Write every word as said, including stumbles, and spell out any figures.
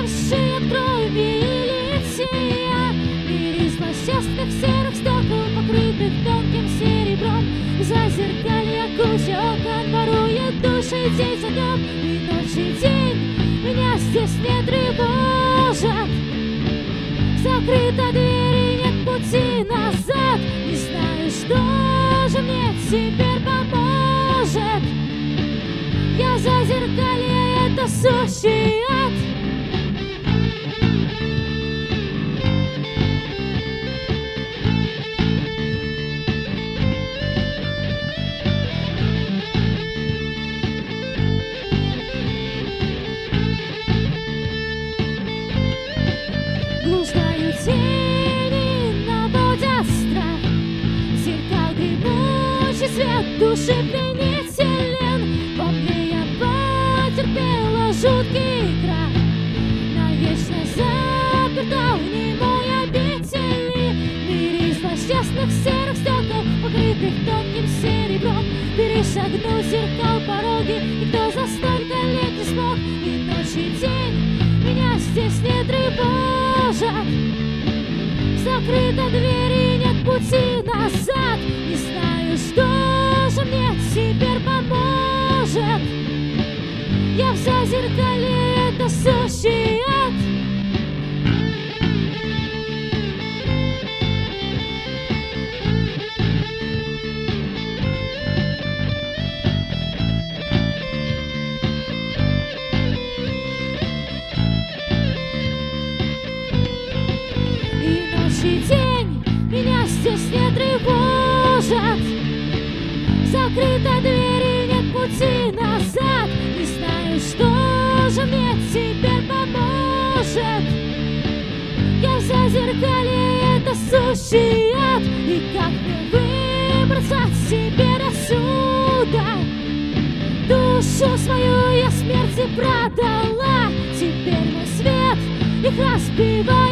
Оживший, открой величие. Мир из злосчастных серых стекол, покрытых тонким серебром. Зазеркалья куча окон ворует души день за днем. И ночь и день меня здесь не тревожат. Закрыта дверь и нет пути назад. Не знаю, что же мне теперь поможет. Я зазеркалье, это сущий ад. Блуждают тени, наводят страх. Зеркал гремучий свет души пленителен. Во мне я потерпела жуткий крах. Навечно заперта в немой обители. В мире из злосчастных серых стекол, покрытых тонким серебром. Перешагнуть зеркал пороги никто за столько лет не смог. И ночь и день меня здесь не тревожат. Закрыта дверь и нет пути назад. Не знаю, что же мне теперь поможет. Я в зазеркалье, это сущий ад. И день меня здесь не тревожат. Закрыта дверь и нет пути назад. Не знаю, что же мне теперь поможет. Я в зазеркалье, это сущий ад. И как мне выбраться теперь отсюда? Душу свою я смерти продала. Теперь мой свет их разбивает.